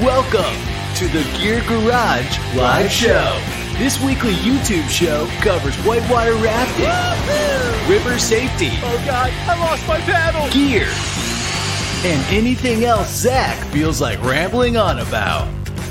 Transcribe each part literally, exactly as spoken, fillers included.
Welcome to the Gear Garage Live Show. This weekly YouTube show covers whitewater rafting, Woo-hoo! river safety, oh god, I lost my paddle, gear, and anything else Zach feels like rambling on about.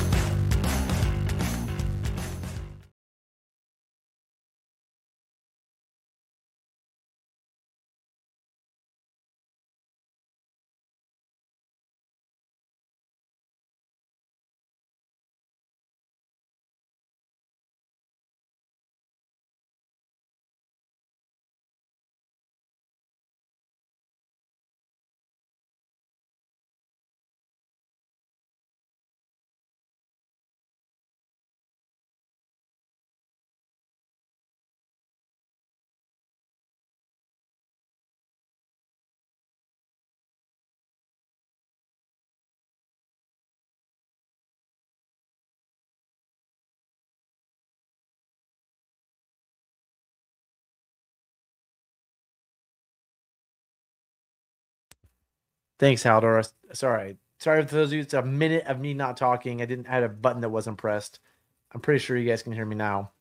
Thanks, Haldor. Sorry. Sorry for those of you. It's a minute of me not talking. I didn't I had a button that wasn't pressed. I'm pretty sure you guys can hear me now.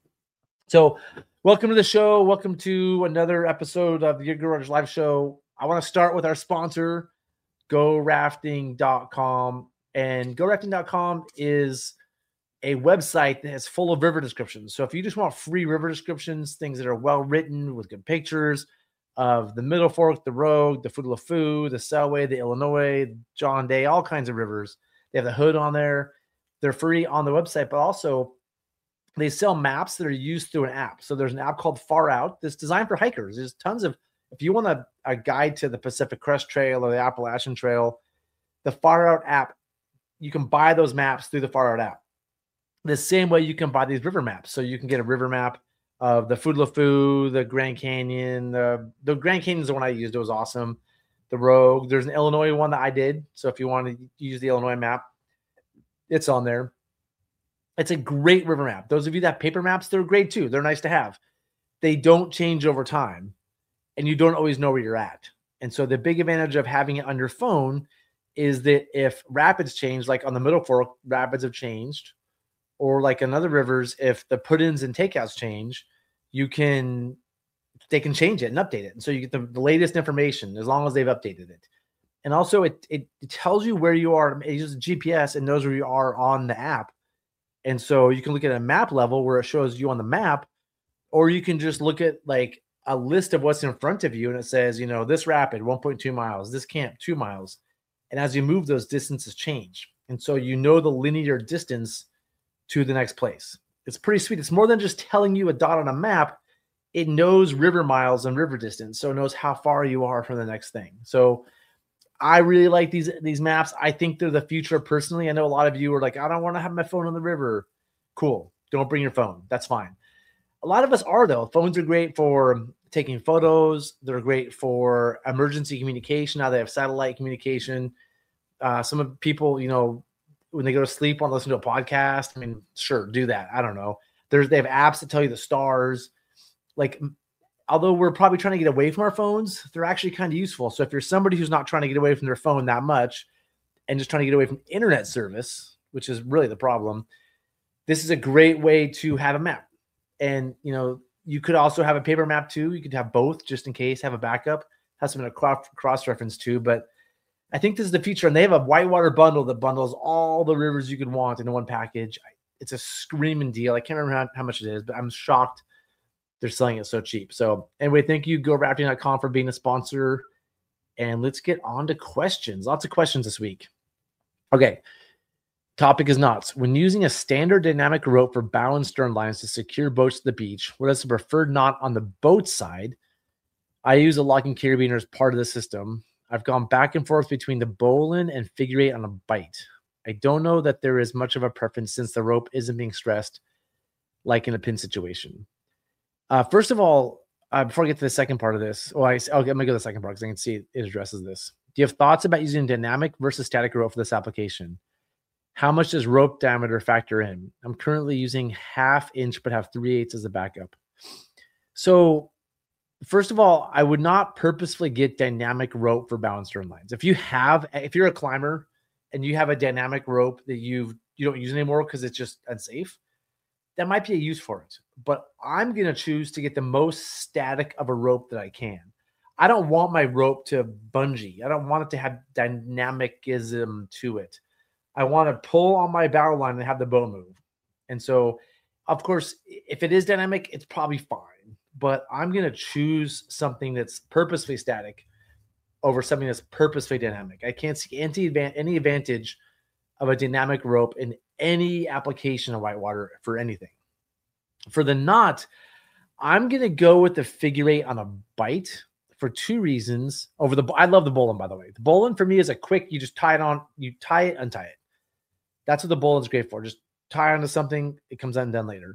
So, welcome to the show. Welcome to another episode of the Gear Garage Live Show. I want to start with our sponsor, go rafting dot com. And go rafting dot com is a website that is full of river descriptions. So, if you just want free river descriptions, things that are well written with good pictures of the Middle Fork, the Rogue, the Footlofu, the Selway, the Illinois, John Day, all kinds of rivers. They have the hood on there. They're free on the website, but also they sell maps that are used through an app. So there's an app called Far Out that's designed for hikers. There's tons of, if you want a, a guide to the Pacific Crest Trail or the Appalachian Trail, the Far Out app, you can buy those maps through the Far Out app. The same way you can buy these river maps. So you can get a river map of the Footlofu, the Grand Canyon. The, the Grand Canyon is the one I used. It was awesome. The Rogue. There's an Illinois one that I did. So if you want to use the Illinois map, it's on there. It's a great river map. Those of you that have paper maps, they're great too. They're nice to have. They don't change over time, and you don't always know where you're at. And so the big advantage of having it on your phone is that if rapids change, like on the Middle Fork, rapids have changed, or like in other rivers, if the put-ins and takeouts change, you can, they can change it and update it. And so you get the, the latest information as long as they've updated it. And also it, it, it tells you where you are. It uses G P S and knows where you are on the app. And so you can look at a map level where it shows you on the map, or you can just look at like a list of what's in front of you. And it says, you know, this rapid one point two miles, this camp two miles. And as you move, those distances change. And so you know the linear distance to the next place. It's pretty sweet. It's more than just telling you a dot on a map. It knows river miles and river distance, so it knows how far you are from the next thing. So I really like these, these maps. I think they're the future personally. I know a lot of you are like, I don't want to have my phone on the river. Cool. Don't bring your phone. That's fine. A lot of us are, though. Phones are great for taking photos. They're great for emergency communication. Now they have satellite communication. Uh, some of people, you know, when they go to sleep, want to listen to a podcast. I mean, sure, do that. I don't know. There's, they have apps that tell you the stars. Like, although we're probably trying to get away from our phones, they're actually kind of useful. So if you're somebody who's not trying to get away from their phone that much and just trying to get away from internet service, which is really the problem, this is a great way to have a map. And, you know, you could also have a paper map too. You could have both just in case, have a backup, have something to cross-reference to. But I think this is the future, and they have a whitewater bundle that bundles all the rivers you could want into one package. It's a screaming deal. I can't remember how, how much it is, but I'm shocked they're selling it so cheap. So anyway, thank you, go rafting dot com, for being a sponsor. And let's get on to questions. Lots of questions this week. Okay, topic is knots. When using a standard dynamic rope for bow and stern lines to secure boats to the beach, what is the preferred knot on the boat side? I use a locking carabiner as part of the system. I've gone back and forth between the bowline and figure eight on a bite. I don't know that there is much of a preference since the rope isn't being stressed like in a pin situation. Uh, first of all, uh, before I get to the second part of this, oh, I, okay, I'm going to go to the second part because I can see it, it addresses this. Do you have thoughts about using dynamic versus static rope for this application? How much does rope diameter factor in? I'm currently using half inch, but have three eighths as a backup. So first of all, I would not purposefully get dynamic rope for bow and stern lines. If you have, if you're a climber and you have a dynamic rope that you've, you don't use anymore because it's just unsafe, that might be a use for it. But I'm going to choose to get the most static of a rope that I can. I don't want my rope to bungee. I don't want it to have dynamicism to it. I want to pull on my bow line and have the bow move. And so, of course, if it is dynamic, it's probably fine. But I'm going to choose something that's purposely static over something that's purposely dynamic. I can't see any, any advantage of a dynamic rope in any application of whitewater for anything. For the knot, I'm going to go with the figure eight on a bite for two reasons. Over the, I love the bowline, by the way. The bowline for me is a quick, you just tie it on, you tie it, untie it. That's what the bowline's great for. Just tie onto something, it comes undone later.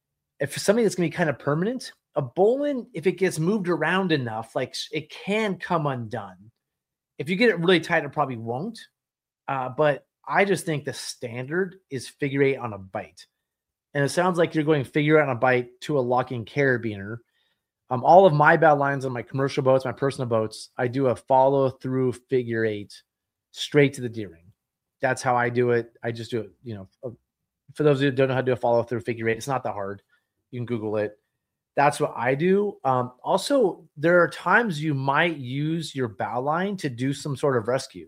If something that's going to be kind of permanent, a bowline, if it gets moved around enough, like it can come undone. If you get it really tight, it probably won't. Uh, but I just think the standard is figure eight on a bite. And it sounds like you're going figure eight on a bite to a locking carabiner. Um, all of my bow lines on my commercial boats, my personal boats, I do a follow through figure eight straight to the D-ring. That's how I do it. I just do it, you know, for those who don't know how to do a follow through figure eight, it's not that hard. You can Google it. That's what I do. Um, also, there are times you might use your bow line to do some sort of rescue.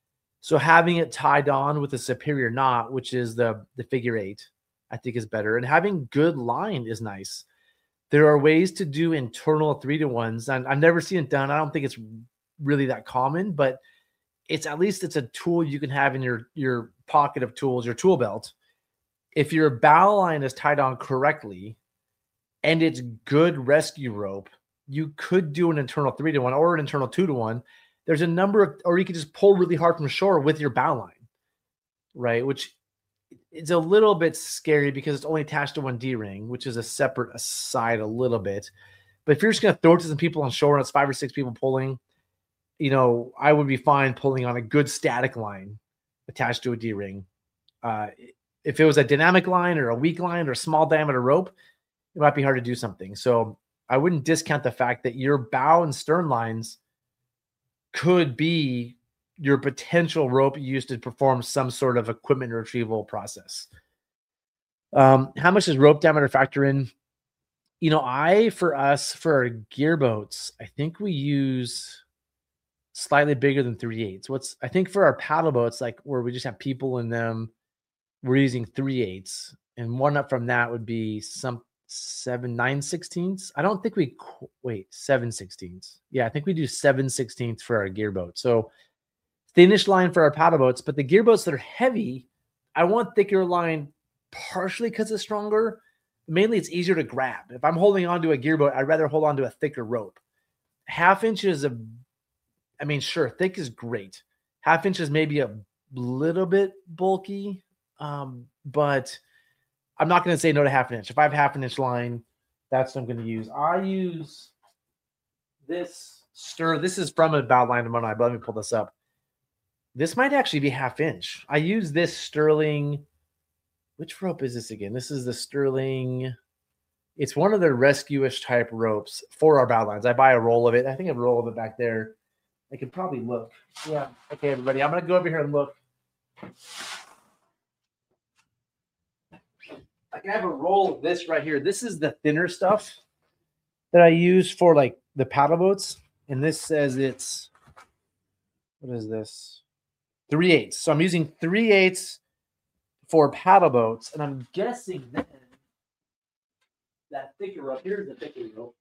So having it tied on with a superior knot, which is the, the figure eight, I think is better. And having good line is nice. There are ways to do internal three to ones. And I've never seen it done. I don't think it's really that common, but it's at least it's a tool you can have in your, your pocket of tools, your tool belt. If your bow line is tied on correctly and it's good rescue rope, you could do an internal three to one or an internal two to one. There's a number of, or you could just pull really hard from shore with your bow line, right? Which it's a little bit scary because it's only attached to one D-ring, which is a separate aside a little bit. But if you're just going to throw it to some people on shore and it's five or six people pulling, you know, I would be fine pulling on a good static line attached to a D-ring. Uh, if it was a dynamic line or a weak line or a small diameter rope, it might be hard to do something. So I wouldn't discount the fact that your bow and stern lines could be your potential rope used to perform some sort of equipment retrieval process. Um, how much does rope diameter factor in? You know, I, for us, for our gear boats, I think we use slightly bigger than three eighths. What's, I think for our paddle boats, like where we just have people in them, we're using three eighths. And one up from that would be some seven, nine sixteenths. I don't think we, wait, seven sixteenths. Yeah, I think we do seven sixteenths for our gear boat. So thinnish line for our paddle boats, but the gear boats that are heavy, I want thicker line partially because it's stronger. Mainly it's easier to grab. If I'm holding on to a gear boat, I'd rather hold on to a thicker rope. Half inch is a, I mean, sure, thick is great. Half inch is maybe a little bit bulky, um, but I'm not going to say no to half an inch. If I have half an inch line, that's what I'm going to use. I use this stir. This is from a bow line of mine, but let me pull this up. This might actually be half inch. I use this Sterling. Which rope is this again? This is the Sterling. It's one of the rescue-ish type ropes for our bow lines. I buy a roll of it. I think I have a roll of it back there. I could probably look. Yeah. Okay, everybody. I'm going to go over here and look. I can have a roll of this right here. This is the thinner stuff that I use for like the paddle boats. And this says it's, what is this? Three eighths. So I'm using three eighths for paddle boats, and I'm guessing then that thicker rope. Here's the thicker rope.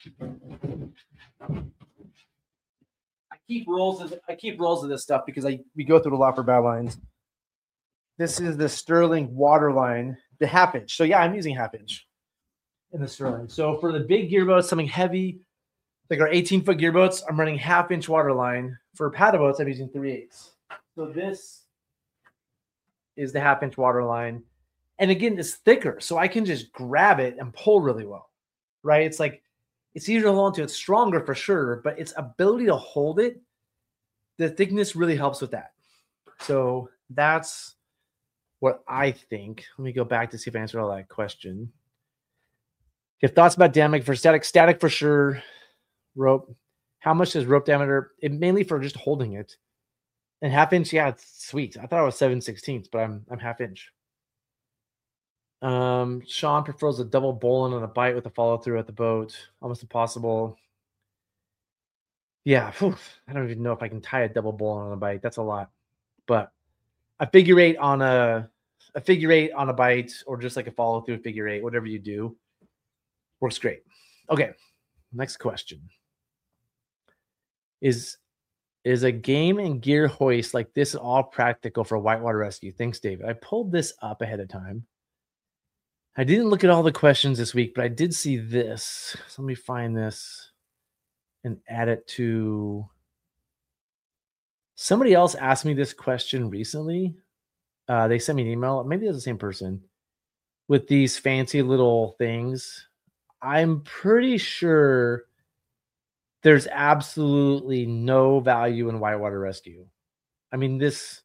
I keep rolls of I keep rolls of this stuff because I we go through a lot for bow lines. This is the Sterling water line, the half inch. So yeah, I'm using half inch in the Sterling. So for the big gear boats, something heavy, like our eighteen foot gear boats, I'm running half inch water line. For paddle boats, I'm using three eighths. So this is the half inch water line. And again, it's thicker, so I can just grab it and pull really well, right? It's like, it's easier to hold on to. It's stronger for sure, but its ability to hold it, the thickness really helps with that. So that's what I think. Let me go back to see if I answered all that question. If thoughts about dynamic for static, static for sure. Rope. How much is rope diameter? It mainly for just holding it. And half inch, yeah, it's sweet. I thought it was seven sixteenths, but I'm I'm half inch. Um, Sean prefers a double bowline on a bite with a follow through at the boat. Almost impossible. Yeah, whew, I don't even know if I can tie a double bowline on a bite. That's a lot. But a figure eight on a a figure eight on a bite, or just like a follow through figure eight, whatever you do, works great. Okay, next question. Is is a game and gear hoist like this all practical for whitewater rescue? Thanks, David. I pulled this up ahead of time. I didn't look at all the questions this week, but I did see this. So let me find this and add it to. Somebody else asked me this question recently. Uh, they sent me an email. Maybe it's the same person with these fancy little things. I'm pretty sure there's absolutely no value in whitewater rescue. I mean, this,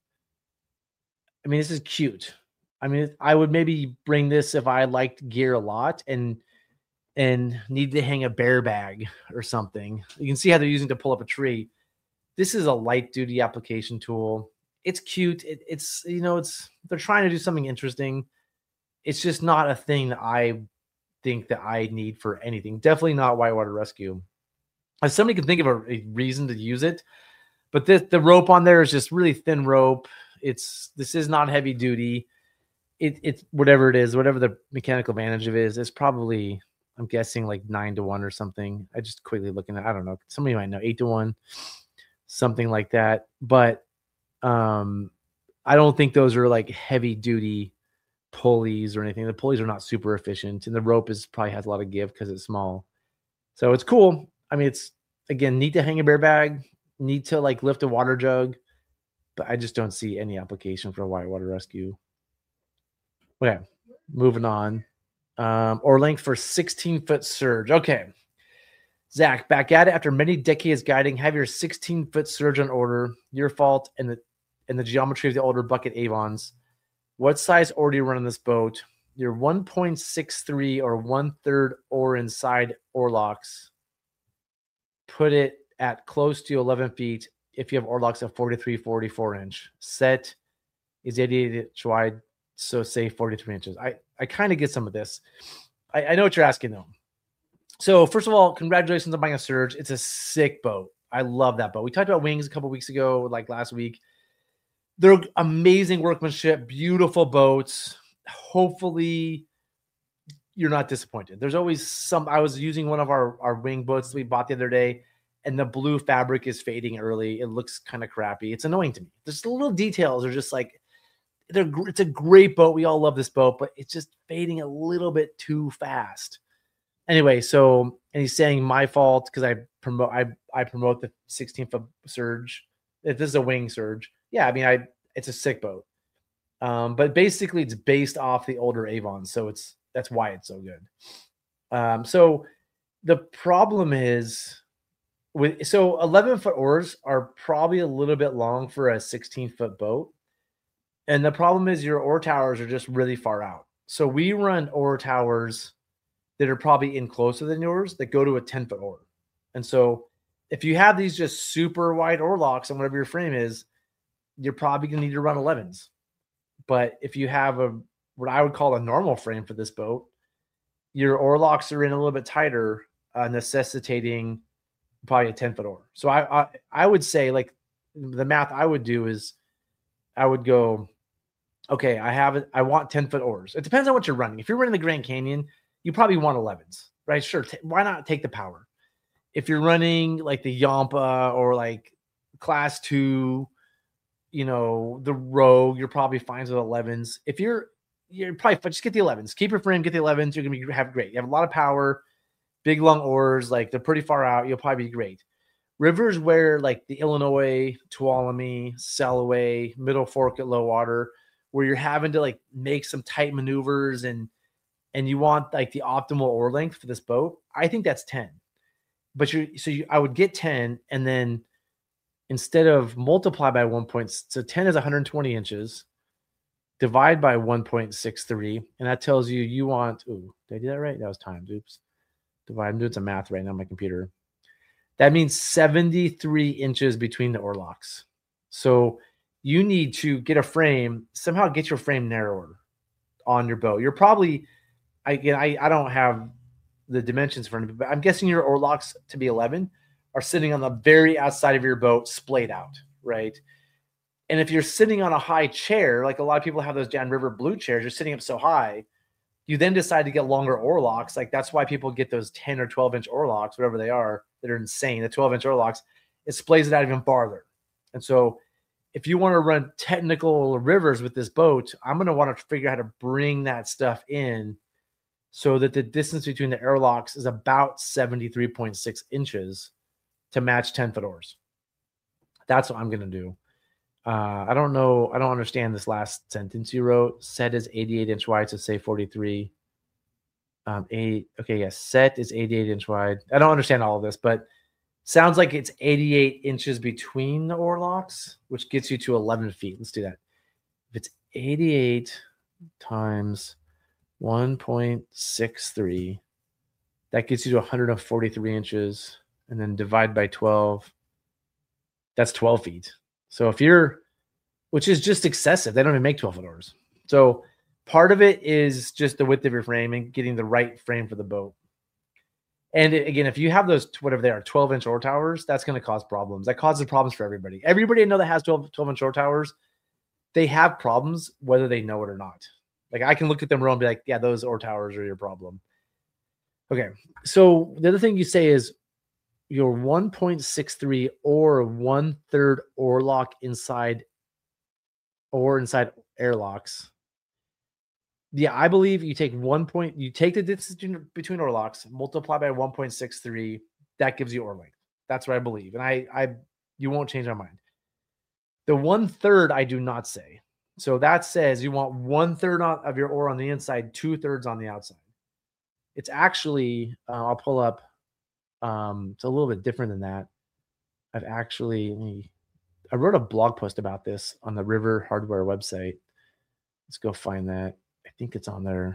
I mean, this is cute. I mean, I would maybe bring this if I liked gear a lot and and need to hang a bear bag or something. You can see how they're using to pull up a tree. This is a light duty application tool. It's cute. It, it's, you know, it's, they're trying to do something interesting. It's just not a thing that I think that I need for anything. Definitely not whitewater rescue. If somebody can think of a, a reason to use it, but this, the rope on there is just really thin rope. It's, this is not heavy duty. It, it's whatever it is, whatever the mechanical advantage of it is, it's probably, I'm guessing like nine to one or something. I just quickly looking at, I don't know. Somebody might know, eight to one, something like that. But um, I don't think those are like heavy duty pulleys or anything. The pulleys are not super efficient, and the rope is probably has a lot of give because it's small. So it's cool. I mean, it's, again, neat to hang a bear bag, neat to like lift a water jug, but I just don't see any application for a whitewater rescue. Okay, moving on. Um, or length for sixteen foot surge. Okay. Zach, back at it after many decades guiding. Have your sixteen foot surge on order. Your fault and the and the geometry of the older bucket Avons. What size oar do you run on this boat? Your one point six three or one third oar inside oar locks. Put it at close to eleven feet if you have oar locks at forty-three, forty-four inch. Set is eighty-eight inch wide. So say forty-three inches. I, I kind of get some of this. I, I know what you're asking though. So first of all, congratulations on buying a Surge. It's a sick boat. I love that boat. We talked about wings a couple weeks ago, like last week. They're amazing workmanship, beautiful boats. Hopefully you're not disappointed. There's always some, I was using one of our, our wing boats that we bought the other day, and the blue fabric is fading early. It looks kind of crappy. It's annoying to me. There's little details are just like, They're, it's a great boat. We all love this boat, but it's just fading a little bit too fast. Anyway, so, and he's saying my fault because I promote I I promote the sixteen foot Surge. If this is a wing Surge, yeah, I mean I it's a sick boat. Um, but basically it's based off the older Avon, so it's that's why it's so good. Um, so the problem is with so eleven foot oars are probably a little bit long for a sixteen foot boat. And the problem is your oar towers are just really far out. So we run oar towers that are probably in closer than yours that go to a ten foot oar. And so if you have these just super wide oar locks and whatever your frame is, you're probably going to need to run elevens. But if you have a, what I would call a normal frame for this boat, your oar locks are in a little bit tighter, uh, necessitating probably a ten foot oar. So I, I, I would say like the math I would do is I would go, okay, I have it. I want ten foot oars. It depends on what you're running. If you're running the Grand Canyon, you probably want elevens, right? Sure. T- why not take the power? If you're running like the Yampa or like class two, you know, the Rogue, you're probably fine with elevens. If you're, you're probably just get the elevens, keep your frame, get the elevens. You're going to be have great. You have a lot of power, big long oars. Like they're pretty far out. You'll probably be great. Rivers where like the Illinois, Tuolumne, Sellaway, Middle Fork at low water, where you're having to like make some tight maneuvers and and you want like the optimal oar length for this boat, I think that's ten. But you so you I would get ten and then instead of multiply by one point, so ten is one hundred twenty inches, divide by one point six three, and that tells you you want, ooh, did I do that right? That was times, oops. Divide, I'm doing some math right now on my computer. That means seventy-three inches between the oar locks. So you need to get a frame, somehow get your frame narrower on your boat. You're probably, again, I, I don't have the dimensions for it, but I'm guessing your oar locks to be eleven are sitting on the very outside of your boat, splayed out, right? And if you're sitting on a high chair, like a lot of people have those downriver blue chairs, you're sitting up so high, you then decide to get longer oar locks. Like that's why people get those ten or twelve inch oar locks, whatever they are, that are insane. The twelve inch oar locks, it splays it out even farther. And so if you want to run technical rivers with this boat, I'm going to want to figure out how to bring that stuff in so that the distance between the airlocks is about seventy-three point six inches to match ten foot oars. That's what I'm going to do. Uh, I don't know. I don't understand this last sentence you wrote. Set is eighty-eight inch wide, so say forty-three. Um, eight. Okay, yes. Set is eighty-eight inch wide. I don't understand all of this, but sounds like it's eighty-eight inches between the oar locks, which gets you to eleven feet. Let's do that. If it's eighty-eight times one point six three, that gets you to one hundred forty-three inches, and then divide by twelve. That's twelve feet. So if you're, which is just excessive, they don't even make twelve foot oars. So part of it is just the width of your frame and getting the right frame for the boat. And again, if you have those, whatever they are, twelve inch oar towers, that's going to cause problems. That causes problems for everybody. Everybody I know that has twelve inch oar towers, they have problems whether they know it or not. Like I can look at them and be like, yeah, those oar towers are your problem. Okay. So the other thing you say is your one point six three or one third oar lock inside or inside airlocks. Yeah, I believe you take one point, you take the distance between oar locks, multiply by one point six three, that gives you oar length. That's what I believe. And I, I, you won't change my mind. The one third, I do not say. So that says you want one third of your oar on the inside, two thirds on the outside. It's actually, uh, I'll pull up, um, it's a little bit different than that. I've actually, I wrote a blog post about this on the River Hardware website. Let's go find that. I think it's on there.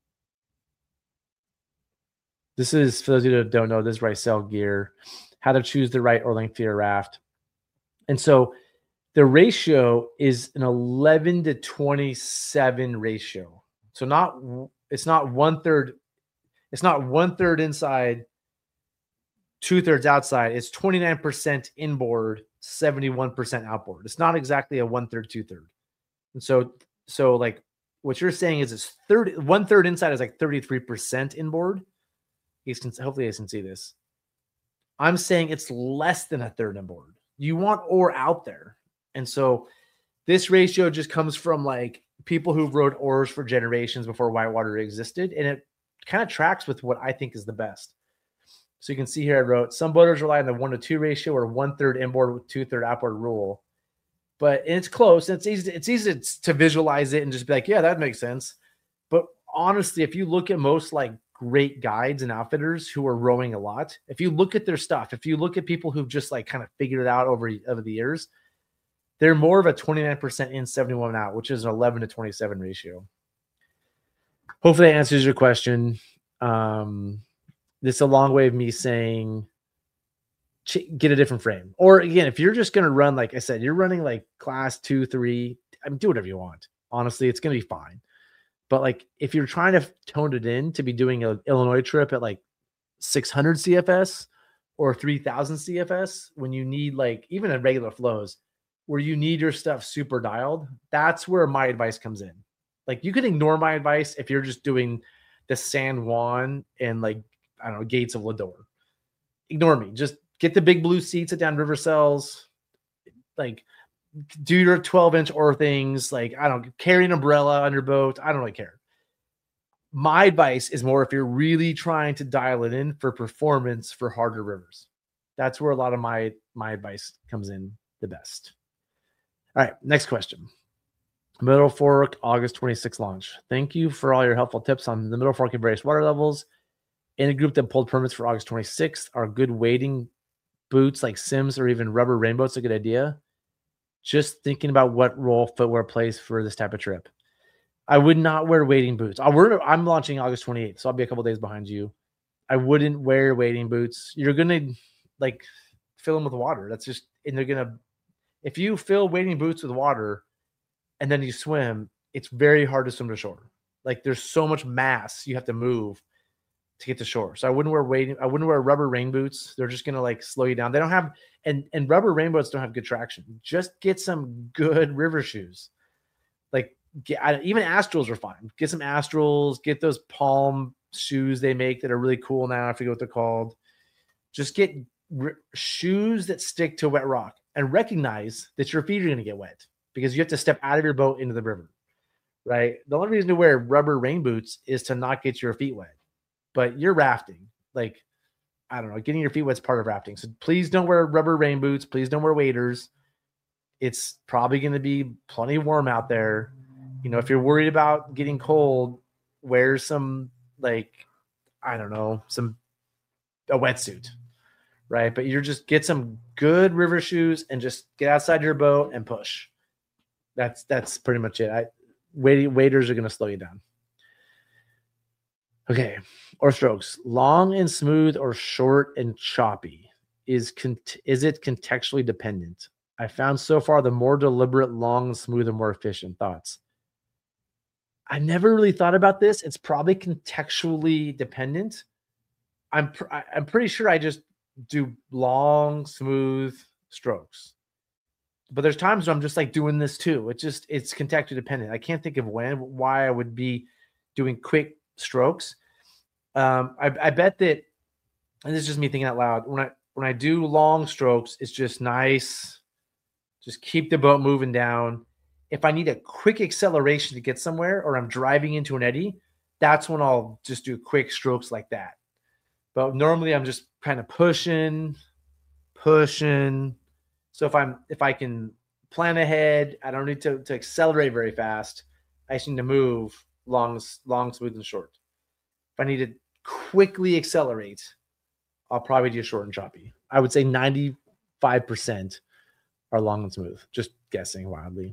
This is, for those of you that don't know, this is where I sell gear, how to choose the right oar length for your raft. And so the ratio is an eleven to twenty-seven ratio. So not, it's not one third, it's not one third inside, two thirds outside. It's twenty-nine percent inboard, seventy-one percent outboard. It's not exactly a one third, two third. And so, so like what you're saying is it's thirty, one third inside is like thirty-three percent inboard. You can, hopefully you can see this. I'm saying it's less than a third inboard. You want oar out there. And so this ratio just comes from like people who rode oars for generations before whitewater existed. And it kind of tracks with what I think is the best. So you can see here, I wrote, some boaters rely on the one to two ratio or one third inboard with two third outboard rule. But it's close. And it's easy. It's easy to visualize it and just be like, yeah, that makes sense. But honestly, if you look at most like great guides and outfitters who are rowing a lot, if you look at their stuff, if you look at people who've just like kind of figured it out over, over the years, they're more of a twenty-nine percent in, seventy-one out, which is an eleven to twenty-seven ratio. Hopefully that answers your question. Um, this is a long way of me saying get a different frame. Or again, if you're just going to run, like I said, you're running like class two, three, I mean, do whatever you want. Honestly, it's going to be fine. But like, if you're trying to tone it in to be doing an Illinois trip at like six hundred C F S or three thousand C F S, when you need like, even at regular flows, where you need your stuff super dialed, that's where my advice comes in. Like you can ignore my advice if you're just doing the San Juan and like, I don't know, Gates of Lador. Ignore me. Just get the big blue seats at downriver cells. Like do your twelve inch oar things. Like, I don't carry an umbrella on your boat. I don't really care. My advice is more if you're really trying to dial it in for performance for harder rivers. That's where a lot of my, my advice comes in the best. All right, next question. Middle Fork, August twenty-sixth launch. Thank you for all your helpful tips on the Middle Fork and various water levels. In a group that pulled permits for August twenty-sixth, are good wading boots like Sims or even rubber rainbows a good idea? Just thinking about what role footwear plays for this type of trip. I would not wear wading boots. I wear, I'm launching August twenty-eighth, so I'll be a couple days behind you. I wouldn't wear wading boots. You're going to like fill them with water. That's just, and they're going to, If you fill wading boots with water and then you swim, it's very hard to swim to shore. Like there's so much mass you have to move to get to shore. So I wouldn't wear wading. I wouldn't wear rubber rain boots. They're just gonna like slow you down. They don't have and and rubber rain boots don't have good traction. Just get some good river shoes. Like get, I, even Astrals are fine. Get some Astrals. Get those Palm shoes they make that are really cool now. I forget what they're called. Just get r- shoes that stick to wet rock and recognize that your feet are gonna get wet because you have to step out of your boat into the river. Right. The only reason to wear rubber rain boots is to not get your feet wet. But you're rafting. Like, I don't know, getting your feet wet is part of rafting. So please don't wear rubber rain boots. Please don't wear waders. It's probably going to be plenty warm out there. You know, if you're worried about getting cold, wear some, like, I don't know, some, a wetsuit. Right. But you're just get some good river shoes and just get outside your boat and push. That's, that's pretty much it. I, wad- waders are going to slow you down. Okay, or strokes, long and smooth or short and choppy. Is con- is it contextually dependent? I found so far the more deliberate, long and smooth are more efficient. Thoughts? I never really thought about this. It's probably contextually dependent. I'm pr- I'm pretty sure I just do long, smooth strokes. But there's times where I'm just like doing this too. It just it's contextually dependent. I can't think of when why I would be doing quick strokes. Um, I, I bet that, and this is just me thinking out loud. When I when I do long strokes, it's just nice. Just keep the boat moving down. If I need a quick acceleration to get somewhere, or I'm driving into an eddy, that's when I'll just do quick strokes like that. But normally, I'm just kind of pushing, pushing. So if I'm if I can plan ahead, I don't need to, to accelerate very fast. I just need to move long, long, smooth, and short. If I need to quickly accelerate, I'll probably do short and choppy. I would say ninety-five percent are long and smooth. Just guessing wildly.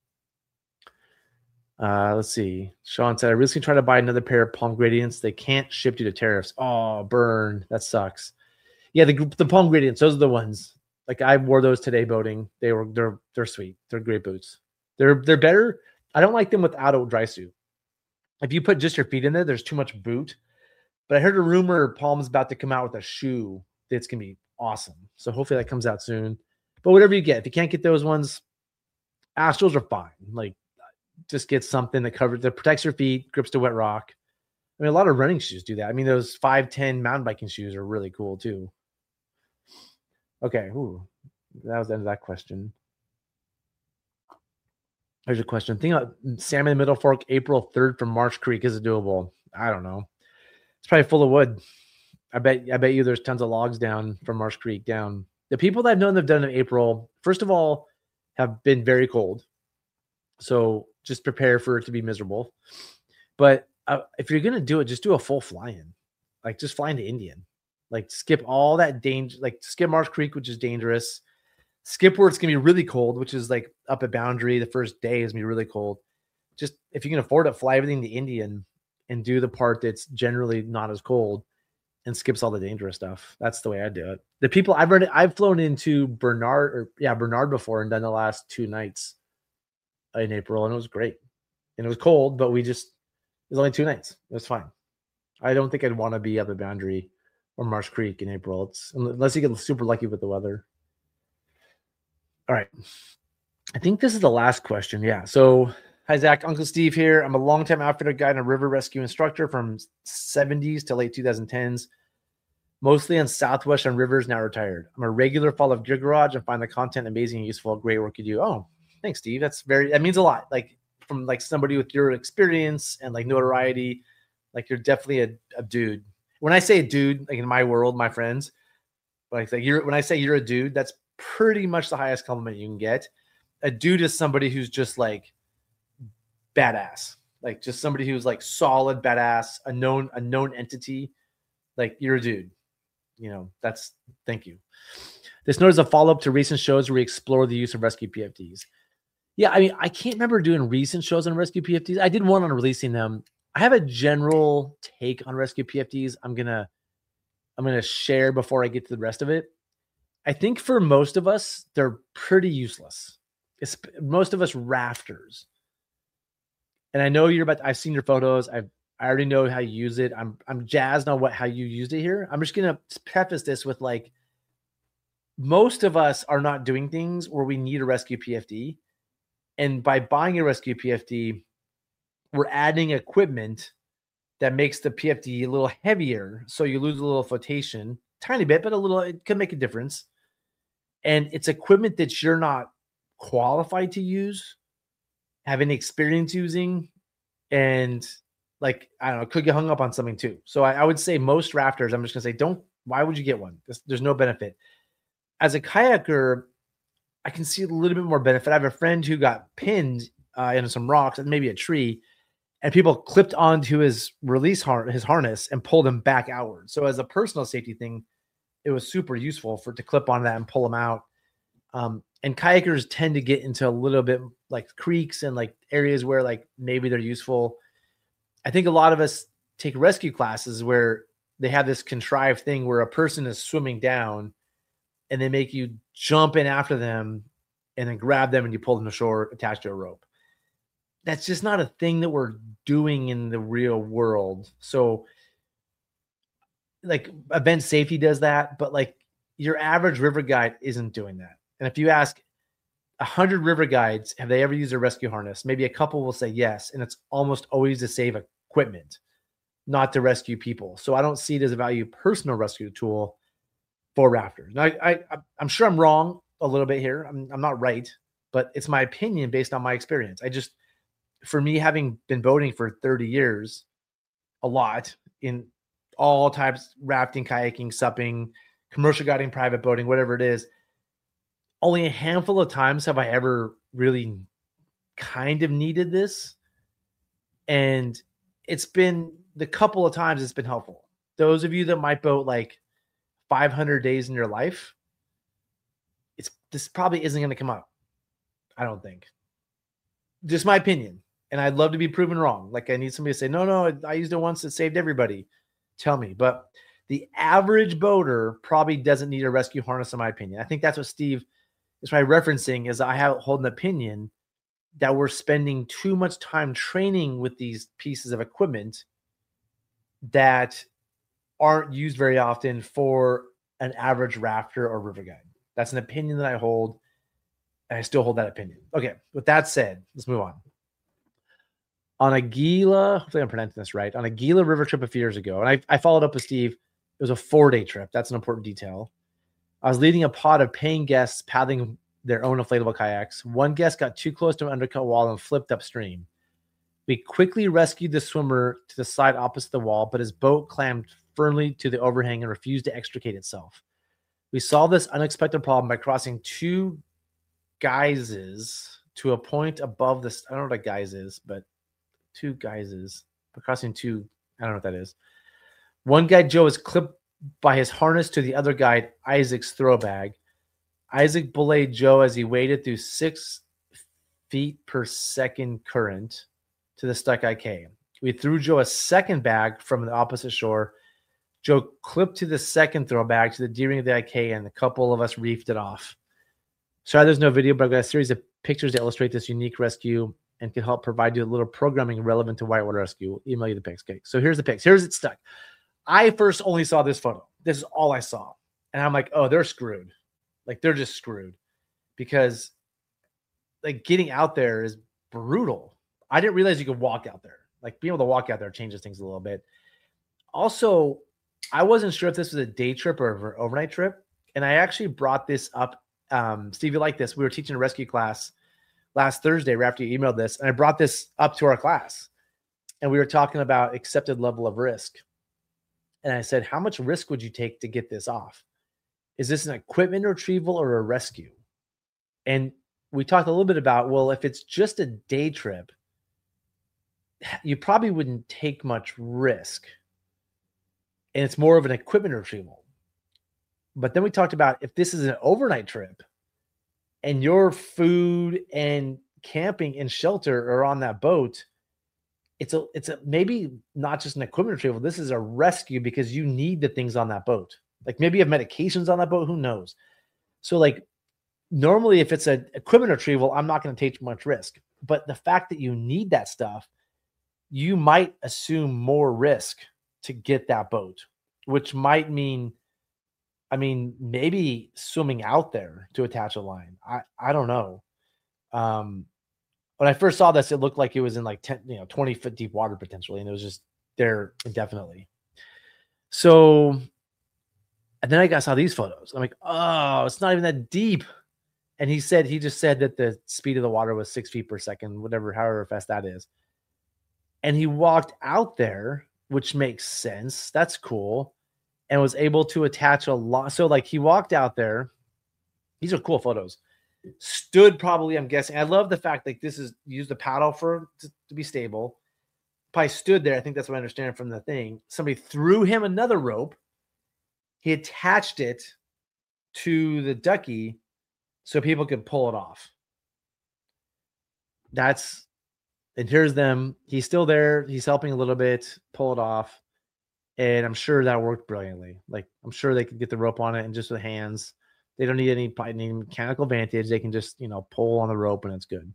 Uh, let's see. Sean said, I recently tried to buy another pair of Palm Gradients. They can't ship due to tariffs. Oh, burn. That sucks. Yeah, the the Palm Gradients, those are the ones. Like I wore those today boating. They were they're they're sweet. They're great boots. They're they're better. I don't like them without a dry suit. If you put just your feet in there, there's too much boot. But I heard a rumor Palm's about to come out with a shoe that's going to be awesome. So hopefully that comes out soon. But whatever you get, if you can't get those ones, Astrals are fine. Like just get something that covers, that protects your feet, grips to wet rock. I mean, a lot of running shoes do that. I mean, those five ten mountain biking shoes are really cool too. Okay. Ooh, that was the end of that question. There's a question. Think about Salmon Middle Fork, April third from Marsh Creek. Is it doable? I don't know. It's probably full of wood. I bet I bet you there's tons of logs down from Marsh Creek down. The people that I've known that have done it in April, first of all, have been very cold. So just prepare for it to be miserable. But uh, if you're going to do it, just do a full fly-in. Like just fly into Indian. Like skip all that danger. Like skip Marsh Creek, which is dangerous. Skip where it's going to be really cold, which is like up at Boundary. The first day is going to be really cold. Just if you can afford it, fly everything to Indian and do the part that's generally not as cold and skips all the dangerous stuff. That's the way I do it. The people I've read, I've flown into Bernard or yeah, Bernard before and done the last two nights in April. And it was great. And it was cold, but we just, it was only two nights. It was fine. I don't think I'd want to be up at Boundary or Marsh Creek in April. It's unless you get super lucky with the weather. All right. I think this is the last question. Yeah. So hi, Zach. Uncle Steve here. I'm a longtime outfitter guide and a river rescue instructor from seventies to late twenty tens, mostly on Southwestern rivers, now retired. I'm a regular follower of Gear Garage and find the content amazing and useful. Great work you do. Oh, thanks, Steve. That's very, that means a lot. Like from like somebody with your experience and like notoriety, like you're definitely a, a dude. When I say dude, like in my world, my friends, like, like you're, when I say you're a dude, that's pretty much the highest compliment you can get. A dude is somebody who's just like badass, like just somebody who's like solid badass, a known, a known entity. Like you're a dude, you know, that's, thank you. This note is a follow-up to recent shows where we explore the use of rescue P F Ds. Yeah. I mean, I can't remember doing recent shows on rescue P F Ds. I did one on releasing them. I have a general take on rescue P F Ds. I'm going to, I'm going to share before I get to the rest of it. I think for most of us, they're pretty useless. It's most of us rafters. And I know you're about, to, I've seen your photos. I've, I already know how you use it. I'm, I'm jazzed on what, how you used it here. I'm just going to preface this with like, most of us are not doing things where we need a rescue P F D. And by buying a rescue P F D, we're adding equipment that makes the P F D a little heavier. So you lose a little flotation, tiny bit, but a little, it can make a difference. And it's equipment that you're not qualified to use, have any experience using, and like, I don't know, could get hung up on something too. So I, I would say most rafters, I'm just gonna say, don't, why would you get one? There's, there's no benefit. As a kayaker, I can see a little bit more benefit. I have a friend who got pinned uh, into some rocks and maybe a tree, and people clipped onto his release har- his harness and pulled him back outward. So as a personal safety thing, it was super useful for to clip on that and pull them out. Um, and kayakers tend to get into a little bit like creeks and like areas where like maybe they're useful. I think a lot of us take rescue classes where they have this contrived thing where a person is swimming down and they make you jump in after them and then grab them and you pull them to shore attached to a rope. That's just not a thing that we're doing in the real world. So like event safety does that, but like your average river guide isn't doing that. And if you ask a hundred river guides, have they ever used a rescue harness? Maybe a couple will say yes. And it's almost always to save equipment, not to rescue people. So I don't see it as a value personal rescue tool for rafters. Now, I, I, I'm sure I'm wrong a little bit here. I'm, I'm not right, but it's my opinion based on my experience. I just, for me, having been boating for thirty years, a lot in all types, rafting, kayaking, supping, commercial guiding, private boating, whatever it is, only a handful of times have I ever really kind of needed this. And it's been the couple of times it's been helpful. Those of you that might boat like five hundred days in your life, it's this probably isn't going to come up. I don't think. Just my opinion. And I'd love to be proven wrong. Like I need somebody to say, no, no, I used it once. It saved everybody. Tell me. But the average boater probably doesn't need a rescue harness, in my opinion. I think that's what Steve is probably referencing is I have hold an opinion that we're spending too much time training with these pieces of equipment that aren't used very often for an average rafter or river guide. That's an opinion that I hold, and I still hold that opinion. Okay, with that said, let's move on. On a Gila, hopefully I'm pronouncing this right, on a Gila river trip a few years ago, and I, I followed up with Steve. It was a four-day trip. That's an important detail. I was leading a pod of paying guests paddling their own inflatable kayaks. One guest got too close to an undercut wall and flipped upstream. We quickly rescued the swimmer to the side opposite the wall, but his boat clamped firmly to the overhang and refused to extricate itself. We solved this unexpected problem by crossing two geyses to a point above this. I don't know what a geys is, but two geyses. But crossing two, I don't know what that is. One guide, Joe, is clipped by his harness to the other guide, Isaac's throw bag. Isaac belayed Joe as he waded through six feet per second current to the stuck I K. We threw Joe a second bag from the opposite shore. Joe clipped to the second throw bag to the D-ring of the I K, and a couple of us reefed it off. Sorry there's no video, but I've got a series of pictures to illustrate this unique rescue and can help provide you a little programming relevant to whitewater rescue. We'll email you the pics. Okay, so here's the pics. Here's it stuck. I first only saw this photo. This is all I saw. And I'm like, oh, they're screwed. Like, they're just screwed. Because, like, getting out there is brutal. I didn't realize you could walk out there. Like, being able to walk out there changes things a little bit. Also, I wasn't sure if this was a day trip or an overnight trip. And I actually brought this up. Um, Steve, you like this? We were teaching a rescue class last Thursday right after you emailed this. And I brought this up to our class. And we were talking about accepted level of risk. And I said, how much risk would you take to get this off? Is this an equipment retrieval or a rescue? And we talked a little bit about, well, if it's just a day trip, you probably wouldn't take much risk. And it's more of an equipment retrieval. But then we talked about if this is an overnight trip and your food and camping and shelter are on that boat, It's a, it's a maybe not just an equipment retrieval. This is a rescue because you need the things on that boat. Like maybe you have medications on that boat. Who knows? So like normally if it's a equipment retrieval, I'm not going to take much risk. But the fact that you need that stuff, you might assume more risk to get that boat, which might mean, I mean, maybe swimming out there to attach a line. I, I don't know. Um, when I first saw this, it looked like it was in like ten, you know, twenty foot deep water potentially, and it was just there indefinitely. So, and then I got saw these photos. I'm like, oh, it's not even that deep. And he said, he just said that the speed of the water was six feet per second, whatever, however fast that is. And he walked out there, which makes sense. That's cool. And was able to attach a lot. So like he walked out there. These are cool photos. Stood probably, I'm guessing. I love the fact that this is used the paddle for to, to be stable. Probably stood there. I think that's what I understand from the thing. Somebody threw him another rope. He attached it to the ducky so people could pull it off. That's, and here's them. He's still there. He's helping a little bit, pull it off. And I'm sure that worked brilliantly. Like, I'm sure they could get the rope on it and just with hands. They don't need any, any mechanical advantage. They can just, you know, pull on the rope and it's good.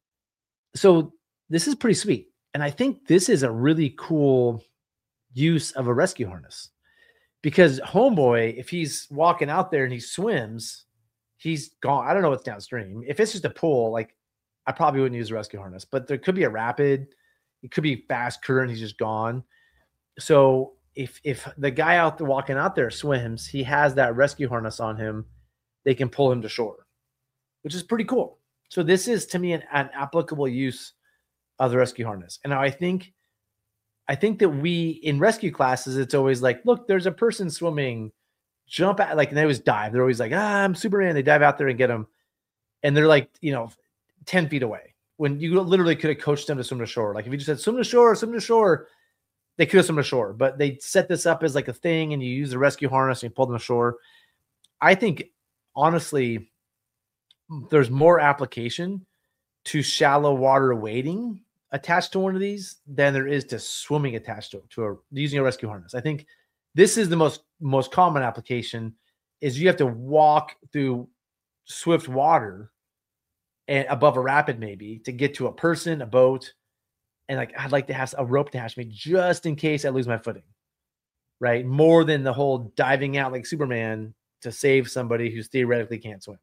So this is pretty sweet. And I think this is a really cool use of a rescue harness. Because homeboy, if he's walking out there and he swims, he's gone. I don't know what's downstream. If it's just a pool, like I probably wouldn't use a rescue harness, but there could be a rapid. It could be fast current. He's just gone. So if if the guy out there walking out there swims, he has that rescue harness on him. They can pull him to shore, which is pretty cool. So this is to me an, an applicable use of the rescue harness. And now I think I think that we in rescue classes, it's always like, look, there's a person swimming. Jump out, like, and they always dive. They're always like, ah, I'm Superman. They dive out there and get them. And they're like, you know, ten feet away. When you literally could have coached them to swim to shore. Like if you just said swim to shore, swim to shore, they could have swum to shore. But they set this up as like a thing and you use the rescue harness and you pull them to shore. I think, honestly, there's more application to shallow water wading attached to one of these than there is to swimming attached to, to a, using a rescue harness. I think this is the most most common application is you have to walk through swift water and above a rapid maybe to get to a person, a boat. And like, I'd like to have a rope attached to me just in case I lose my footing, right? More than the whole diving out like Superman to save somebody who's theoretically can't swim.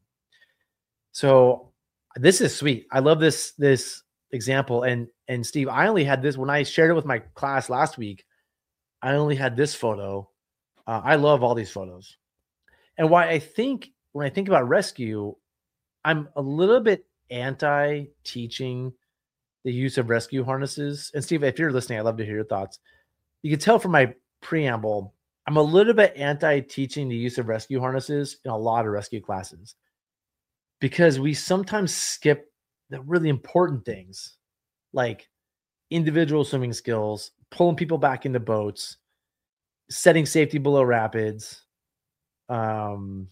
So this is sweet. I love this, this example. And, and Steve, I only had this when I shared it with my class last week. I only had this photo. Uh, I love all these photos. And why I think when I think about rescue, I'm a little bit anti-teaching the use of rescue harnesses. And Steve, if you're listening, I'd love to hear your thoughts. You can tell from my preamble, I'm a little bit anti-teaching the use of rescue harnesses in a lot of rescue classes because we sometimes skip the really important things like individual swimming skills, pulling people back into boats, setting safety below rapids, um,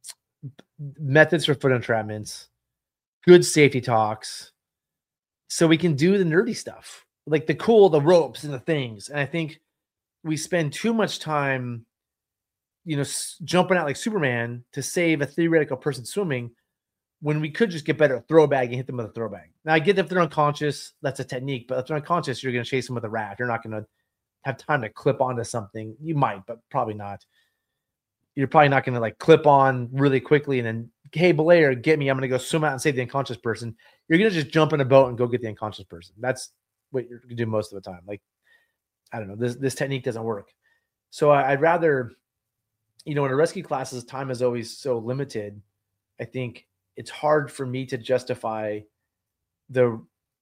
methods for foot entrapments, good safety talks. So we can do the nerdy stuff, like the cool, the ropes and the things. And I think we spend too much time, you know, s- jumping out like Superman to save a theoretical person swimming when we could just get better at throw bag and hit them with a throw bag. Now I get that if they're unconscious, that's a technique, but if they're unconscious, you're going to chase them with a raft. You're not going to have time to clip onto something. You might, but probably not. You're probably not going to like clip on really quickly and then, hey, belayer, get me. I'm going to go swim out and save the unconscious person. You're going to just jump in a boat and go get the unconscious person. That's what you're going to do most of the time. Like, I don't know, this, this technique doesn't work. So I, I'd rather, you know, in a rescue classes, time is always so limited. I think it's hard for me to justify the,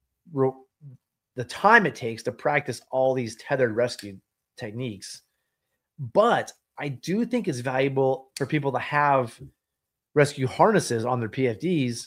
the time it takes to practice all these tethered rescue techniques. But I do think it's valuable for people to have rescue harnesses on their P F Ds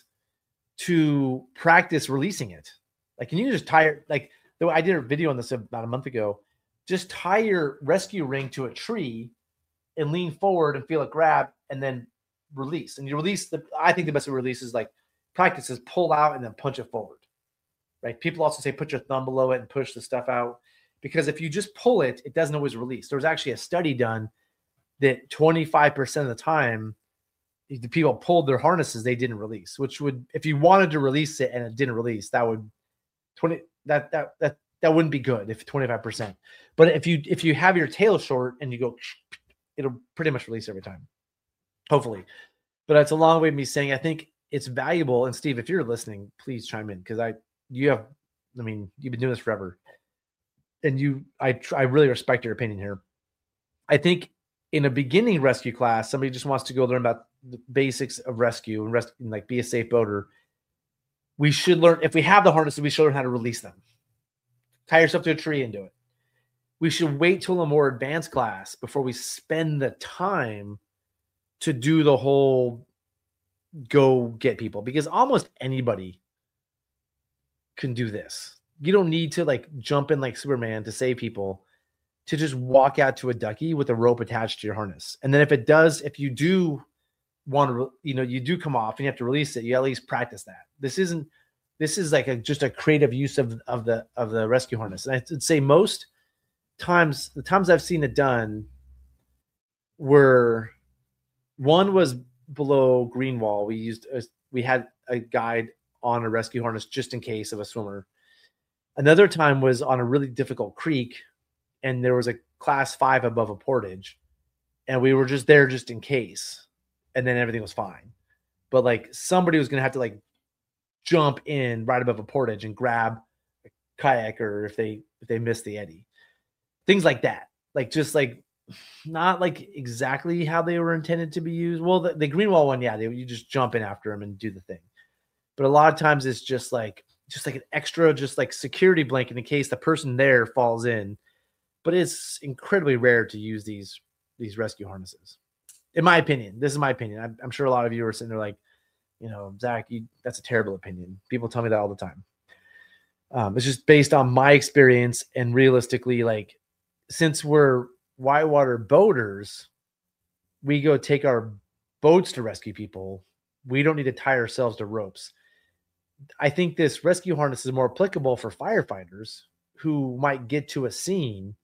to practice releasing it. Like, can you just tie it? Like, though I did a video on this about a month ago, just tie your rescue ring to a tree and lean forward and feel it grab and then release. And you release the, I think the best way to release is like practice is pull out and then punch it forward, right? People also say, put your thumb below it and push the stuff out, because if you just pull it, it doesn't always release. There was actually a study done that twenty-five percent of the time, the people pulled their harnesses, they didn't release, which would, if you wanted to release it and it didn't release, that would twenty that that that that wouldn't be good if twenty-five percent. But if you if you have your tail short and you go, it'll pretty much release every time, hopefully. But it's a long way of me saying I think it's valuable. And Steve, if you're listening, please chime in, because I you have I mean you've been doing this forever, and you I I really respect your opinion here. I think in a beginning rescue class, somebody just wants to go learn about the basics of rescue and rest and like be a safe boater. We should learn, if we have the harnesses, we should learn how to release them. Tie yourself to a tree and do it. We should wait till a more advanced class before we spend the time to do the whole go get people, because almost anybody can do this. You don't need to like jump in like Superman to save people, to just walk out to a ducky with a rope attached to your harness. And then if it does, if you do want to, you know, you do come off and you have to release it, you at least practice that. This isn't, this is like a, just a creative use of, of the, of the rescue harness. And I'd say most times, the times I've seen it done were, one was below Greenwall. We used, a, we had a guide on a rescue harness just in case of a swimmer. Another time was on a really difficult creek, and there was a class five above a portage, and we were just there just in case. And then everything was fine. But like somebody was going to have to like jump in right above a portage and grab a kayak, or if they, if they missed the eddy, things like that. Like, just like not like exactly how they were intended to be used. Well, the, the Greenwall one, yeah, they, you just jump in after them and do the thing. But a lot of times it's just like, just like an extra, just like security blanket in case the person there falls in. But it's incredibly rare to use these these rescue harnesses, in my opinion. This is my opinion. I'm, I'm sure a lot of you are sitting there like, you know, Zach, you, that's a terrible opinion. People tell me that all the time. Um, it's just based on my experience, and realistically, like, since we're whitewater boaters, we go take our boats to rescue people. We don't need to tie ourselves to ropes. I think this rescue harness is more applicable for firefighters who might get to a scene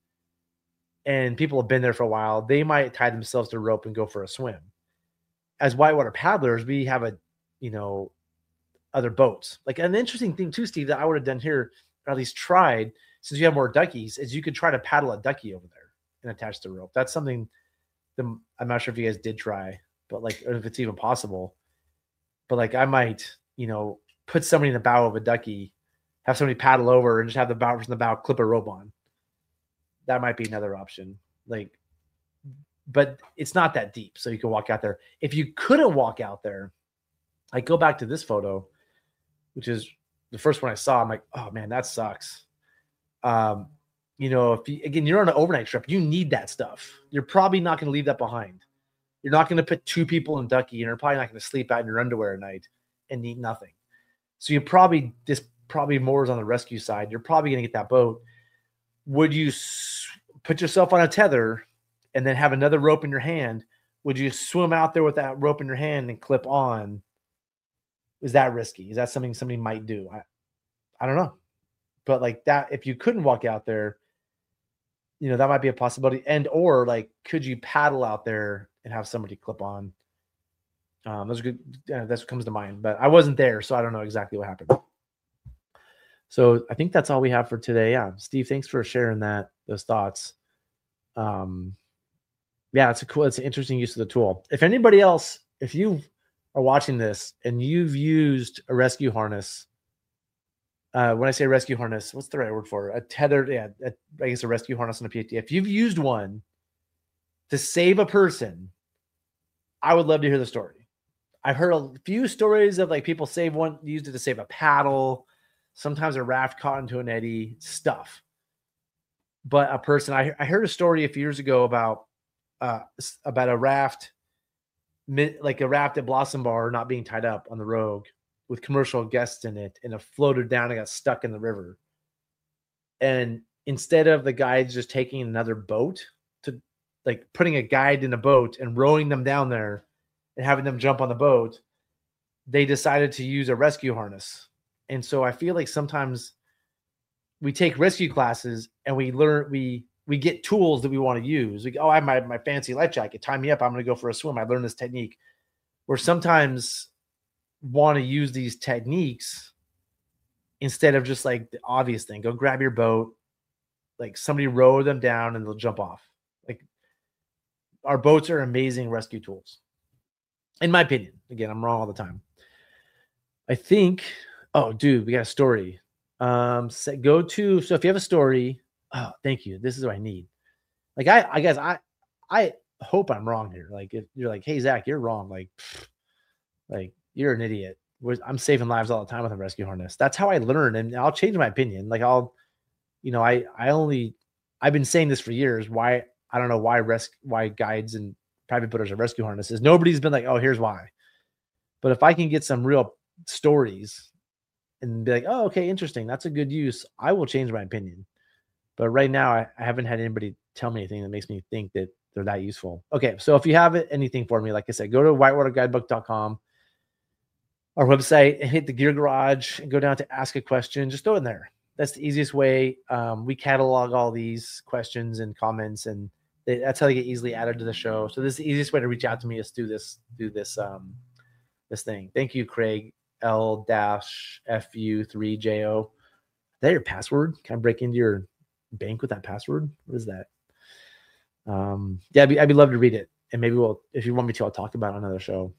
and people have been there for a while. They might tie themselves to a rope and go for a swim. As whitewater paddlers, we have a, you know, other boats. Like, an interesting thing too, Steve, that I would have done here, or at least tried, since you have more duckies, is you could try to paddle a ducky over there and attach the rope. That's something that I'm not sure if you guys did try, but like, or if it's even possible. But like, I might, you know, put somebody in the bow of a ducky, have somebody paddle over, and just have the bow from the bow clip a rope on. That might be another option. Like, but it's not that deep, so you can walk out there. If you couldn't walk out there, I go back to this photo, which is the first one I saw. I'm like, oh man, that sucks. Um, you know, if you, again, you're on an overnight trip, you need that stuff. You're probably not going to leave that behind. You're not going to put two people in ducky, and you're probably not going to sleep out in your underwear at night and eat nothing. So you probably, this probably more is on the rescue side. You're probably going to get that boat. Would you s- put yourself on a tether and then have another rope in your hand? Would you swim out there with that rope in your hand and clip on? Is that risky? Is that something somebody might do? I, I don't know. But like that, if you couldn't walk out there, you know, that might be a possibility. And, or like, could you paddle out there and have somebody clip on? Um, those are good. Uh, that's what comes to mind, but I wasn't there, so I don't know exactly what happened. So I think that's all we have for today. Yeah. Steve, thanks for sharing that, those thoughts. Um, yeah, it's a cool, it's an interesting use of the tool. If anybody else, if you are watching this and you've used a rescue harness, uh, when I say rescue harness, what's the right word for it? A tethered, yeah, a, I guess a rescue harness on a P F D. If you've used one to save a person, I would love to hear the story. I've heard a few stories of like people save one, used it to save a paddle, sometimes a raft caught into an eddy, stuff. But a person, I, I heard a story a few years ago about uh, about a raft, like a raft at Blossom Bar not being tied up on the Rogue with commercial guests in it, and it floated down and got stuck in the river. And instead of the guides just taking another boat to like putting a guide in a boat and rowing them down there and having them jump on the boat, they decided to use a rescue harness. And so I feel like sometimes we take rescue classes and we learn, we, we get tools that we want to use. We, oh, I have my, my fancy life jacket, tie me up, I'm going to go for a swim. I learned this technique. We're sometimes want to use these techniques instead of just like the obvious thing. Go grab your boat, like somebody row them down and they'll jump off. Like our boats are amazing rescue tools. In my opinion. Again, I'm wrong all the time. I think, oh, dude, we got a story. Um, so go to, so if you have a story, oh, thank you. This is what I need. Like, I, I guess I, I hope I'm wrong here. Like, if you're like, hey, Zach, you're wrong. Like, pfft, like you're an idiot. I'm saving lives all the time with a rescue harness. That's how I learn. And I'll change my opinion. Like I'll, you know, I, I only, I've been saying this for years. Why, I don't know why res, why guides and private boaters are rescue harnesses. Nobody's been like, oh, here's why. But if I can get some real stories and be like, oh, okay, interesting. That's a good use. I will change my opinion. But right now I, I haven't had anybody tell me anything that makes me think that they're that useful. Okay. So if you have anything for me, like I said, go to whitewater guidebook dot com, our website, and hit the Gear Garage and go down to ask a question. Just throw it in there. That's the easiest way. Um, we catalog all these questions and comments, and they, that's how they get easily added to the show. So this is the easiest way to reach out to me is through this, through this, um, this thing. Thank you, Craig L F U three J O. Is that your password? Can I break into your bank with that password? What is that? Um, yeah, I'd be, I'd be love to read it. And maybe we'll, if you want me to, I'll talk about it on another show.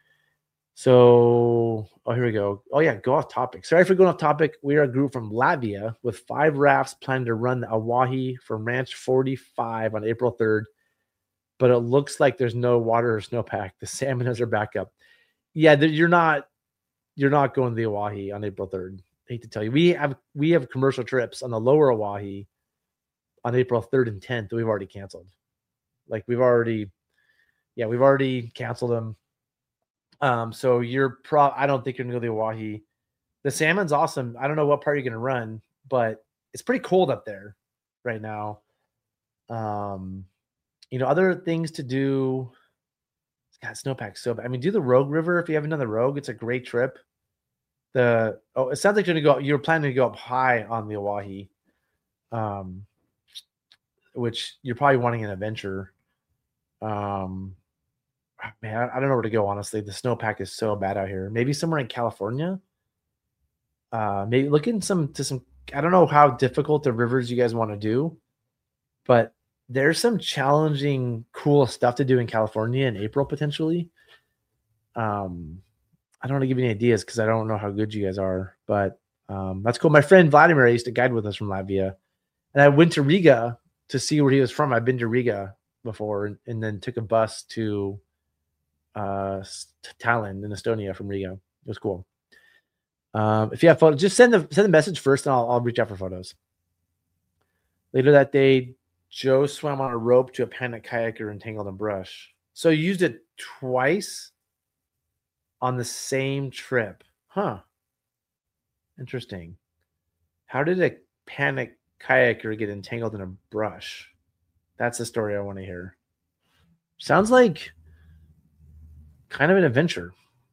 So, oh, here we go. Oh yeah, go off topic. Sorry for going off topic. We are a group from Latvia with five rafts planning to run the Awahi from Ranch forty-five on April third. But it looks like there's no water or snowpack. The salmon has their backup. Yeah, you're not, you're not going to the Awahi on April third. I hate to tell you, we have we have commercial trips on the lower Awahi on April third and tenth that we've already canceled. Like we've already, yeah, we've already canceled them. Um, so you're pro. I don't think you're gonna go to the Awahi. The salmon's awesome. I don't know what part you're gonna run, but it's pretty cold up there right now. Um, you know, other things to do. God, snowpack so bad. I mean, do the Rogue River if you haven't done the Rogue. It's a great trip. The oh, it sounds like you're gonna go. You're planning to go up high on the Awahi, um, which you're probably wanting an adventure. Um, man, I don't know where to go. Honestly, the snowpack is so bad out here. Maybe somewhere in California. Uh, maybe look in some to some. I don't know how difficult the rivers you guys want to do, but there's some challenging, cool stuff to do in California in April potentially. Um, I don't want to give you any ideas because I don't know how good you guys are, but um, that's cool. My friend Vladimir used to guide with us from Latvia, and I went to Riga to see where he was from. I've been to Riga before, and, and then took a bus to uh, Tallinn in Estonia from Riga. It was cool. Um, if you have photos, just send the send the message first, and I'll I'll reach out for photos. Later that day, Joe swam on a rope to a panic kayaker entangled in brush. So you used it twice on the same trip. Huh. Interesting. How did a panic kayaker get entangled in a brush? That's the story I want to hear. Sounds like kind of an adventure.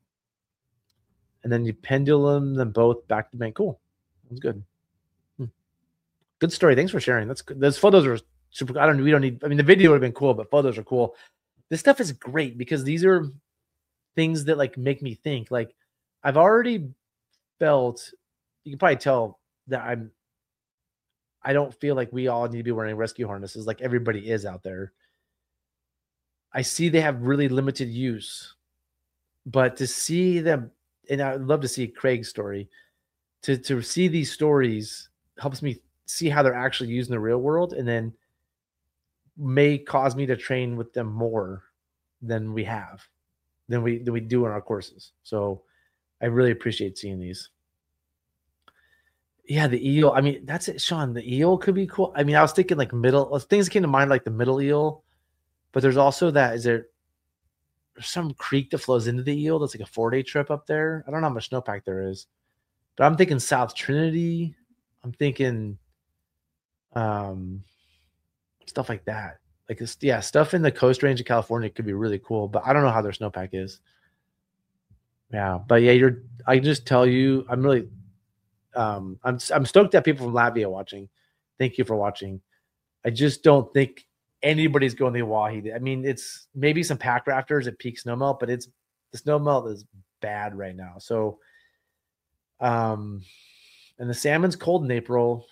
And then you pendulum them both back to bank. Cool. That's good. Hmm. Good story. Thanks for sharing. That's good. Those photos are super. I don't. We don't need. I mean, the video would have been cool, but photos are cool. This stuff is great because these are things that like make me think. Like I've already felt. You can probably tell that I'm. I don't feel like we all need to be wearing rescue harnesses like everybody is out there. I see they have really limited use, but to see them, and I'd love to see Craig's story. To to see these stories helps me see how they're actually used in the real world, and then may cause me to train with them more than we have, than we than we do in our courses. So I really appreciate seeing these. Yeah, the eel. I mean, that's it, Sean. The eel could be cool. I mean, I was thinking like middle things that came to mind, like the middle eel, but there's also that. Is there there's some creek that flows into the eel? That's like a four day trip up there. I don't know how much snowpack there is, but I'm thinking South Trinity. I'm thinking, um, stuff like that. Like this, yeah, stuff in the Coast Range of California could be really cool, but I don't know how their snowpack is. Yeah, but yeah, you're. I can just tell you, I'm really. Um, I'm I'm stoked that people from Latvia watching. Thank you for watching. I just don't think anybody's going to the Awahi. I mean, it's maybe some pack rafters at peak snowmelt, but it's the snow melt is bad right now. So, um, and the salmon's cold in April.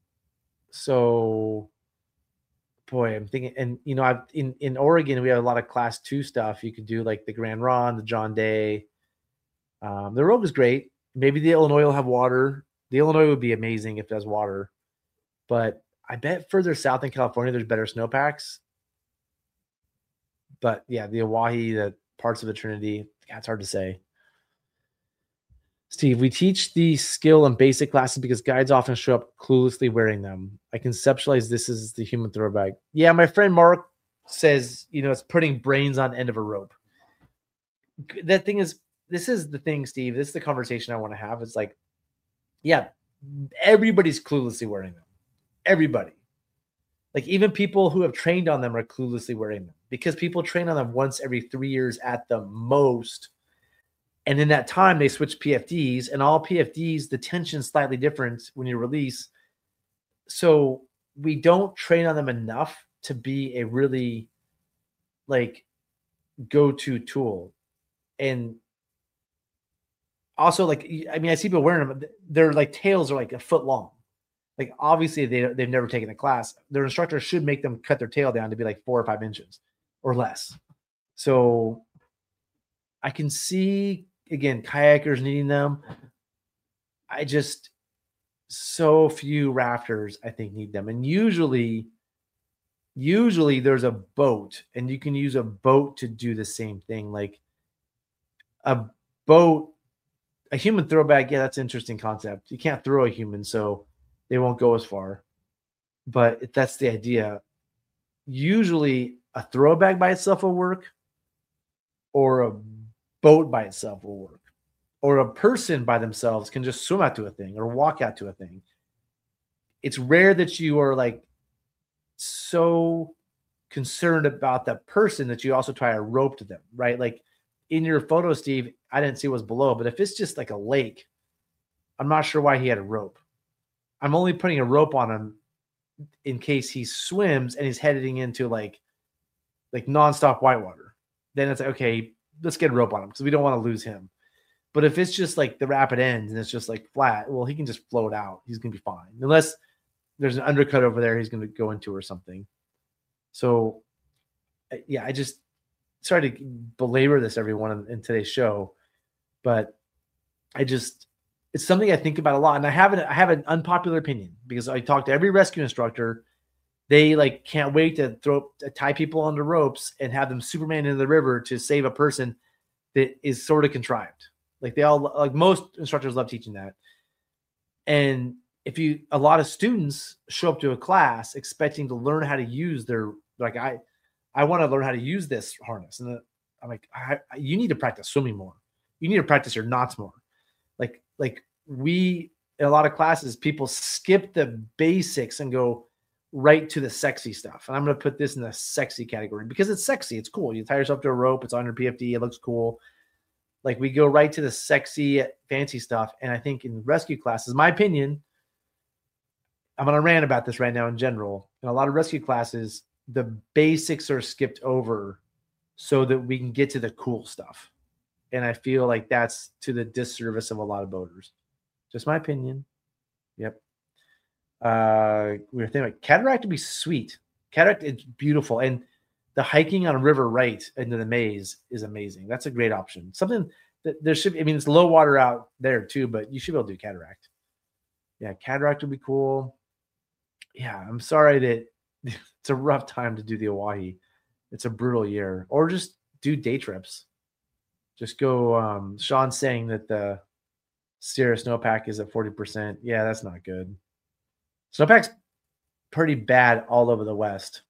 So, boy, I'm thinking, and you know, I've in, in Oregon, we have a lot of class two stuff. You could do like the Grand Ron, the John Day. Um, the road is great. Maybe the Illinois will have water. The Illinois would be amazing if it has water. But I bet further south in California, there's better snowpacks. But yeah, the Oahe, the parts of the Trinity, yeah, it's hard to say. Steve, we teach the skill and basic classes because guides often show up cluelessly wearing them. I conceptualize this as the human throw bag. Yeah, my friend Mark says, you know, it's putting brains on the end of a rope. That thing is, this is the thing, Steve. This is the conversation I want to have. It's like, yeah, everybody's cluelessly wearing them. Everybody. Like even people who have trained on them are cluelessly wearing them because people train on them once every three years at the most. And in that time, they switch P F Ds, and all P F Ds, the tension's slightly different when you release. So we don't train on them enough to be a really like go-to tool. And also, like, I mean, I see people wearing them. Their like tails are like a foot long. Like obviously they, they've never taken a class. Their instructor should make them cut their tail down to be like four or five inches or less. So I can see, again, kayakers needing them. I just, so few rafters, I think, need them. And usually, usually there's a boat, and you can use a boat to do the same thing. Like a boat, a human throw bag, yeah, that's an interesting concept. You can't throw a human, so they won't go as far. But that's the idea. Usually a throw bag by itself will work, or a boat by itself will work, or a person by themselves can just swim out to a thing or walk out to a thing. It's rare that you are like so concerned about that person that you also try to rope to them, right? Like in your photo, Steve, I didn't see what's below, but if it's just like a lake, I'm not sure why he had a rope. I'm only putting a rope on him in case he swims and he's heading into like, like nonstop whitewater. Then it's like, okay, let's get a rope on him because we don't want to lose him. But if it's just like the rapid ends and it's just like flat, well, he can just float out. He's going to be fine. Unless there's an undercut over there he's going to go into or something. So, yeah, I just sorry to belabor this, everyone, in, in today's show. But I just, it's something I think about a lot. And I have an, I have an unpopular opinion because I talk to every rescue instructor. They like can't wait to throw to tie people onto ropes and have them Superman into the river to save a person that is sort of contrived. Like they all, like most instructors love teaching that. And if you, a lot of students show up to a class expecting to learn how to use their, like I, I want to learn how to use this harness. And I'm like, I, you need to practice swimming more. You need to practice your knots more. Like, like we, in a lot of classes, people skip the basics and go right to the sexy stuff. And I'm going to put this in the sexy category because it's sexy. It's cool. You tie yourself to a rope. It's on your P F D. It looks cool. Like we go right to the sexy, fancy stuff. And I think in rescue classes, my opinion, I'm going to rant about this right now in general. In a lot of rescue classes, the basics are skipped over so that we can get to the cool stuff. And I feel like that's to the disservice of a lot of boaters. Just my opinion. Yep. Uh, we were thinking like Cataract would be sweet. Cataract is beautiful. And the hiking on a river right into the maze is amazing. That's a great option. Something that there should be, I mean, it's low water out there too, but you should be able to do Cataract. Yeah, Cataract would be cool. Yeah, I'm sorry that it's a rough time to do the Oahe. It's a brutal year. Or just do day trips. Just go. Um, Sean's saying that the Sierra snowpack is at forty percent. Yeah, that's not good. Snowpack's pretty bad all over the West.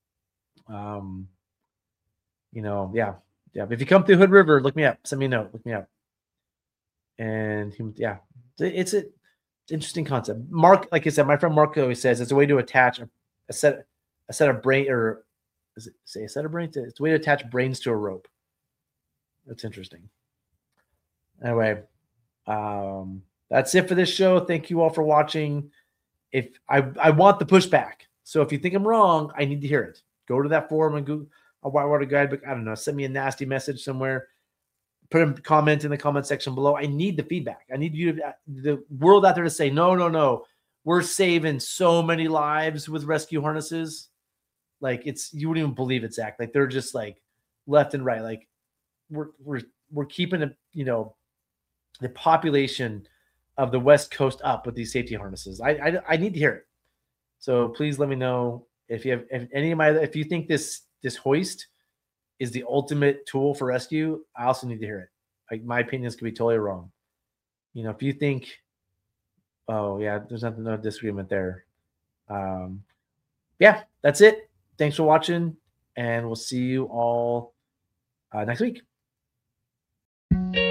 Um, you know, yeah, yeah. If you come through Hood River, look me up. Send me a note. Look me up. And yeah, it's a interesting concept. Mark, like I said, my friend Mark always says it's a way to attach a, a set a set of brain or is it say a set of brains? It's a way to attach brains to a rope. That's interesting. Anyway, um, that's it for this show. Thank you all for watching. If I I want the pushback, so if you think I'm wrong, I need to hear it. Go to that forum and go a whitewater guidebook. I don't know. Send me a nasty message somewhere. put a comment in the comment section below. I need the feedback. I need you to, the world out there to say, no, no, no. We're saving so many lives with rescue harnesses. Like it's, you wouldn't even believe it, Zach. Like they're just like left and right. Like we're, we're, we're keeping it, you know, the population of the West Coast up with these safety harnesses. I, I, I need to hear it. So please let me know if you have, if any of my, if you think this, this hoist is the ultimate tool for rescue. I also need to hear it. Like my opinions could be totally wrong. You know, if you think, oh yeah, there's nothing, no disagreement there. Um, yeah, that's it. Thanks for watching, and we'll see you all uh, next week.